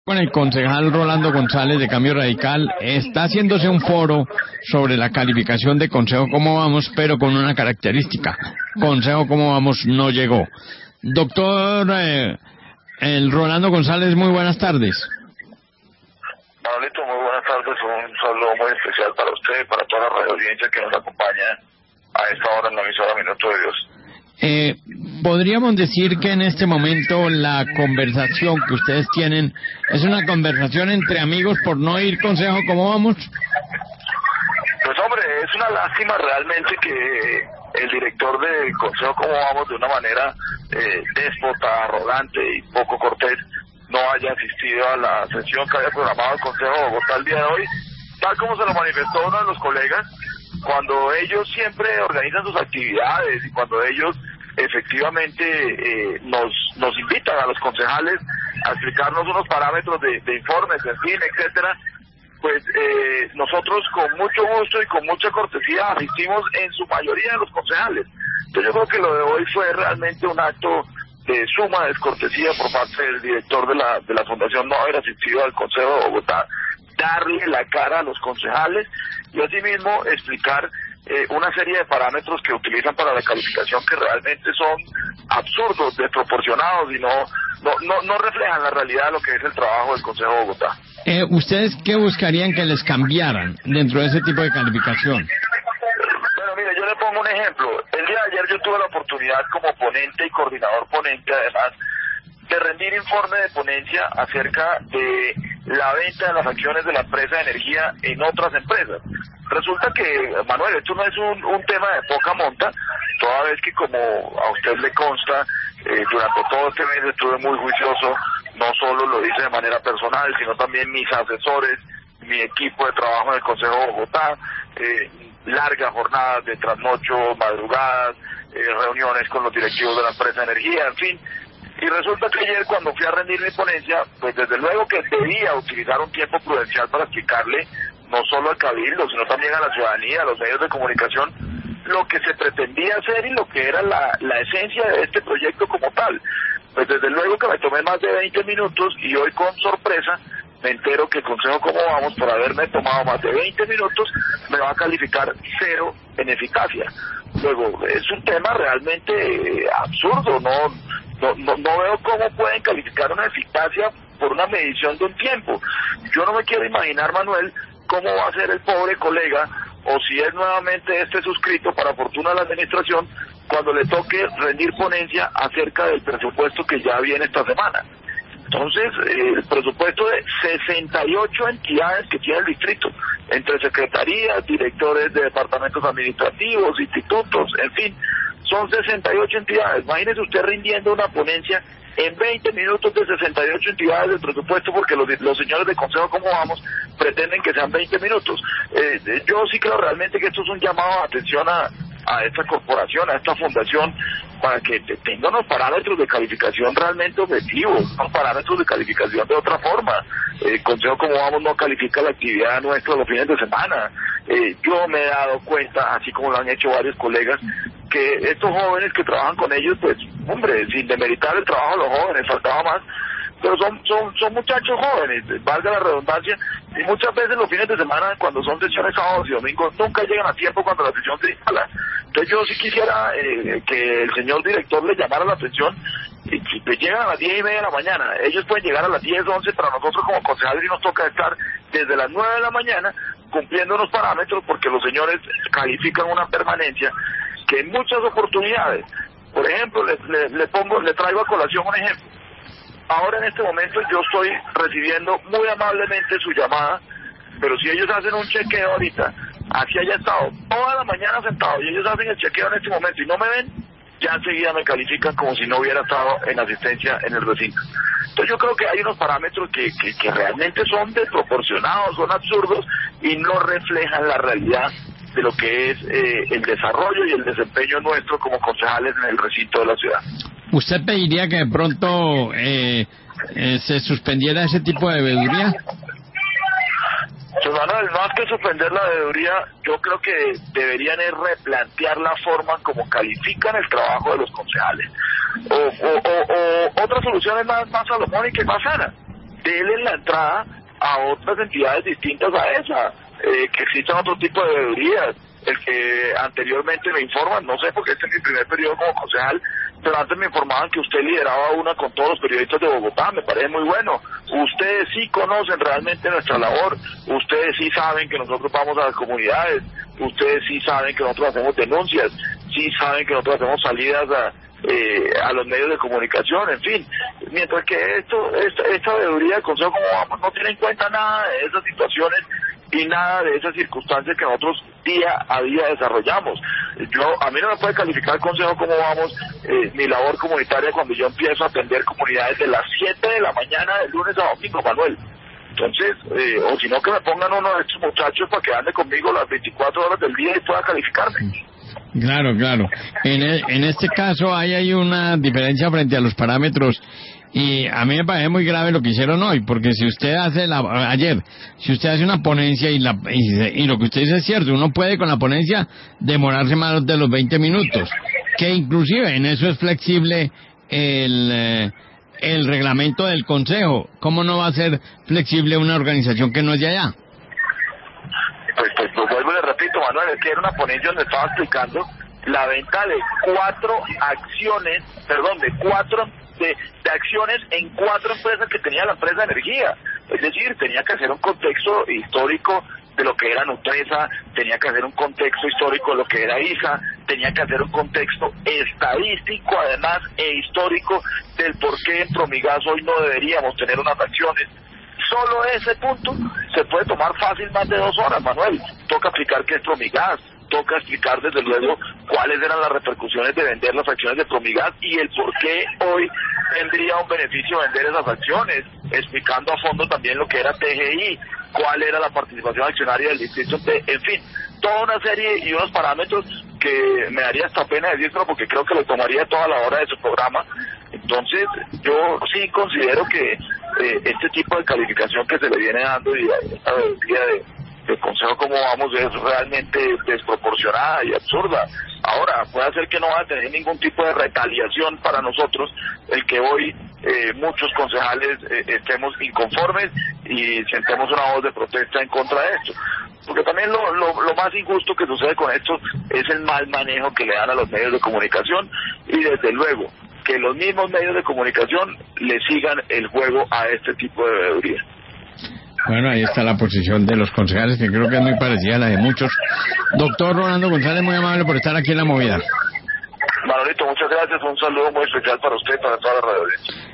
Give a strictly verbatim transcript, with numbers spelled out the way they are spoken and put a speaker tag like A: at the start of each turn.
A: Con el concejal Rolando González de Cambio Radical está haciéndose un foro sobre la calificación de Consejo Cómo Vamos, pero con una característica: Consejo Cómo Vamos no llegó. Doctor eh, el Rolando González, muy buenas tardes.
B: Manolito, muy buenas tardes. Un saludo muy especial para usted y para toda la radio audiencia que nos acompaña a esta hora en la emisora Minuto de Dios.
A: Eh, ¿Podríamos decir que en este momento la conversación que ustedes tienen es una conversación entre amigos por no ir Consejo Cómo Vamos?
B: Pues hombre, es una lástima realmente que el director del Consejo Cómo Vamos, de una manera eh, déspota, arrogante y poco cortés, no haya asistido a la sesión que había programado el Consejo de Bogotá el día de hoy, tal como se lo manifestó uno de los colegas, cuando ellos siempre organizan sus actividades y cuando ellos efectivamente eh, nos nos invitan a los concejales a explicarnos unos parámetros de, de informes, en fin, etcétera, pues eh, nosotros con mucho gusto y con mucha cortesía asistimos en su mayoría de los concejales. Entonces yo creo que lo de hoy fue realmente un acto de suma descortesía por parte del director de la de la Fundación no haber asistido al Consejo de Bogotá, darle la cara a los concejales y asimismo explicar eh, una serie de parámetros que utilizan para la calificación que realmente son absurdos, desproporcionados y no no no, no reflejan la realidad de lo que es el trabajo del Consejo de Bogotá.
A: Eh, ¿Ustedes qué buscarían que les cambiaran dentro de ese tipo de calificación?
B: Bueno, mire, yo le pongo un ejemplo. El día de ayer yo tuve la oportunidad como ponente y coordinador ponente, además, de rendir informe de ponencia acerca de la venta de las acciones de la empresa de energía en otras empresas. Resulta que, Manuel, esto no es un, un tema de poca monta, toda vez que, como a usted le consta, eh, durante todo este mes estuve muy juicioso, no solo lo hice de manera personal, sino también mis asesores, mi equipo de trabajo en el Consejo de Bogotá, eh, largas jornadas de trasnocho, madrugadas, eh, reuniones con los directivos de la empresa de energía, en fin. Y resulta que ayer, cuando fui a rendir mi ponencia, pues desde luego que debía utilizar un tiempo prudencial para explicarle no solo al Cabildo, sino también a la ciudadanía, a los medios de comunicación, lo que se pretendía hacer y lo que era la, la esencia de este proyecto como tal. Pues desde luego que me tomé más de veinte minutos y hoy con sorpresa me entero que el Consejo Cómo Vamos, por haberme tomado más de veinte minutos, me va a calificar cero en eficacia. Luego, es un tema realmente eh, absurdo, no, no, no, no veo cómo pueden calificar una eficacia por una medición de un tiempo. Yo no me quiero imaginar, Manuel, cómo va a ser el pobre colega, o si es nuevamente este suscrito para fortuna de la administración, cuando le toque rendir ponencia acerca del presupuesto que ya viene esta semana. Entonces, eh, el presupuesto de sesenta y ocho entidades que tiene el distrito, entre secretarías, directores de departamentos administrativos, institutos, en fin, son sesenta y ocho entidades. Imagínese usted rindiendo una ponencia en veinte minutos de sesenta y ocho entidades del presupuesto, porque los, los señores del Consejo Cómo Vamos pretenden que sean veinte minutos. Eh, yo sí creo realmente que esto es un llamado de atención a, a esta corporación, a esta fundación, para que tenga unos parámetros de calificación realmente objetivos, unos parámetros de calificación de otra forma. El eh, Consejo Cómo Vamos no califica la actividad nuestra los fines de semana. Eh, yo me he dado cuenta, así como lo han hecho varios colegas, que estos jóvenes que trabajan con ellos, pues, hombre, sin demeritar el trabajo de los jóvenes, faltaba más, pero son son son muchachos jóvenes, valga la redundancia, y muchas veces los fines de semana, cuando son sesiones sábados y domingos, nunca llegan a tiempo cuando la sesión se instala. Entonces yo sí quisiera eh, que el señor director le llamara la atención, y si pues llegan a las diez y media de la mañana, ellos pueden llegar a las diez, once, para nosotros como concejales y nos toca estar desde las nueve de la mañana cumpliendo unos parámetros, porque los señores califican una permanencia que en muchas oportunidades, por ejemplo, le, le, le pongo, le traigo a colación un ejemplo. Ahora en este momento yo estoy recibiendo muy amablemente su llamada, pero si ellos hacen un chequeo ahorita, así haya estado toda la mañana sentado y ellos hacen el chequeo en este momento y no me ven, ya enseguida me califican como si no hubiera estado en asistencia en el recinto. Entonces yo creo que hay unos parámetros que, que, que realmente son desproporcionados, son absurdos y no reflejan la realidad de lo que es eh, el desarrollo y el desempeño nuestro como concejales en el recinto de la ciudad.
A: ¿Usted pediría que de pronto eh, eh, se suspendiera ese tipo de veeduría?
B: Pues Manuel, más que suspender la veeduría, yo creo que deberían es replantear la forma como califican el trabajo de los concejales. O, o, o, o otra solución es más, más salomónica y más sana. denle la entrada a otras entidades distintas a esa, eh, que existan otro tipo de veedurías. El que anteriormente me informan, no sé porque este es mi primer periodo como concejal, pero antes me informaban que usted lideraba una con todos los periodistas de Bogotá, me parece muy bueno. Ustedes sí conocen realmente nuestra labor, ustedes sí saben que nosotros vamos a las comunidades, ustedes sí saben que nosotros hacemos denuncias, sí saben que nosotros hacemos salidas a, eh, a los medios de comunicación, en fin. Mientras que esto, esta, esta veeduría del Consejo Como Vamos no tiene en cuenta nada de esas situaciones y nada de esas circunstancias que nosotros día a día desarrollamos. Yo, a mí no me puede calificar el Consejo Como Vamos, eh, mi labor comunitaria cuando yo empiezo a atender comunidades de las siete de la mañana del lunes a domingo, Manuel. Entonces, eh, o si no que me pongan uno de estos muchachos para que ande conmigo las veinticuatro horas del día y pueda calificarme.
A: Claro, claro. En, el, en este caso hay, hay una diferencia frente a los parámetros. Y a mí me parece muy grave lo que hicieron hoy, porque si usted hace la, ayer, si usted hace una ponencia y, la, y, y lo que usted dice es cierto, uno puede con la ponencia demorarse más de los veinte minutos, que inclusive en eso es flexible el, eh, el reglamento del Consejo. ¿Cómo no va a ser flexible una organización que no es de allá?
B: Pues, pues lo vuelvo y le repito, Manuel, es que era una ponencia donde estaba explicando la venta de cuatro acciones, perdón, de cuatro De, de acciones en cuatro empresas que tenía la empresa de energía. Es decir, tenía que hacer un contexto histórico de lo que era Nutresa, tenía que hacer un contexto histórico de lo que era I S A, tenía que hacer un contexto estadístico además e histórico del por qué en Promigas hoy no deberíamos tener unas acciones. Solo ese punto se puede tomar fácil más de dos horas, Manuel. Toca explicar qué es Promigas, toca explicar desde luego cuáles eran las repercusiones de vender las acciones de Promigas y el por qué hoy tendría un beneficio vender esas acciones, explicando a fondo también lo que era T G I, cuál era la participación accionaria del distrito, en fin, toda una serie y unos parámetros que me daría hasta pena decirlo porque creo que le tomaría toda la hora de su programa. Entonces yo sí considero que eh, este tipo de calificación que se le viene dando y esta día de el Consejo Como Vamos es realmente desproporcionada y absurda. Ahora, puede ser que no va a tener ningún tipo de retaliación para nosotros el que hoy eh, muchos concejales eh, estemos inconformes y sentemos una voz de protesta en contra de esto. Porque también lo, lo, lo más injusto que sucede con esto es el mal manejo que le dan a los medios de comunicación y desde luego que los mismos medios de comunicación le sigan el juego a este tipo de veeduría.
A: Bueno, ahí está la posición de los concejales, que creo que es muy parecida a la de muchos. Doctor Rolando González, muy amable por estar aquí en La Movida.
B: Manolito, muchas gracias. Un saludo muy especial para usted y para toda la radio.